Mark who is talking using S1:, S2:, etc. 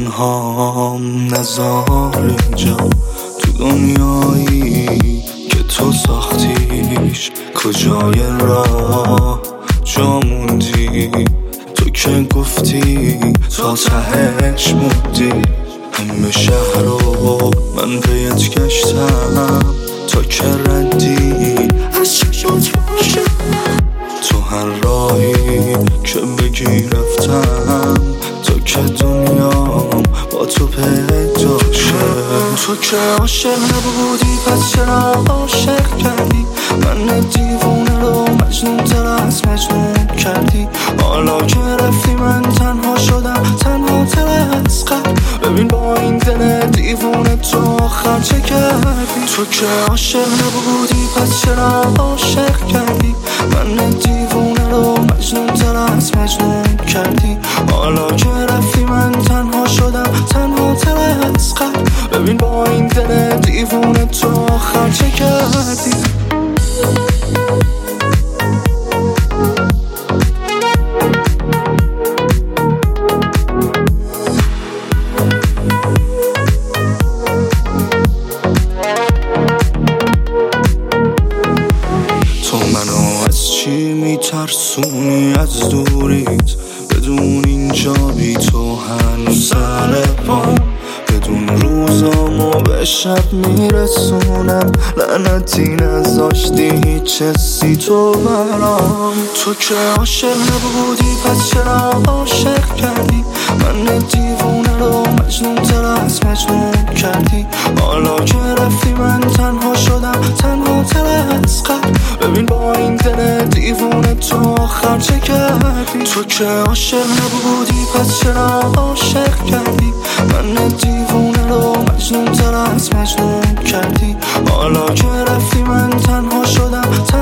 S1: تنهام نذار اینجا تو دنیایی که تو ساختیش، کجای راه جا موندی؟ تو که گفتی تا تهش موندی. همه شهر رو من پیت گشتم تا که ردی از چشمات باشه. تو هر راهی که بگی رفتم تا که دنیام با تو پیدا شه. تو که عاشق نبودی پس چرا عاشق کردی؟ من دیوونه رو مجنون تر از مجنون کردی. حالا که رفتی من تنها شدم، تنها تر از قبل. ببین با این دل دیوونه تو آخر چه کردی؟ تو که عاشق نبودی پس چرا عاشق کردی؟ من دیوونه رو مجنون تر از مجنون کردی. حالا که رفتی من تنها شدم، تنها تر از قبل. ببین با این دل دیوونه تو آخر چه کردی؟ تو منو از چی میترسونی؟ از دوریت بدون اینجا بی تو هنوز سر پام. بدون روزامو به شب میرسونم، لعنتی نذاشتی هیچ حسی تو برام. تو که عاشق نبودی پس چرا عاشق کردی؟ من دیوونه رو مجنون تر از مجنون کردی. حالا که رفتی من تنها شدم، تنها تر از قبل. ببین با این دل دیوونه تو آخر چه کردی؟ تو که عاشق نبودی پس چرا عاشق کردی؟ من دیوونه رو مجنون تر از مجنون کردی. حالا که رفتی من تنها شدم.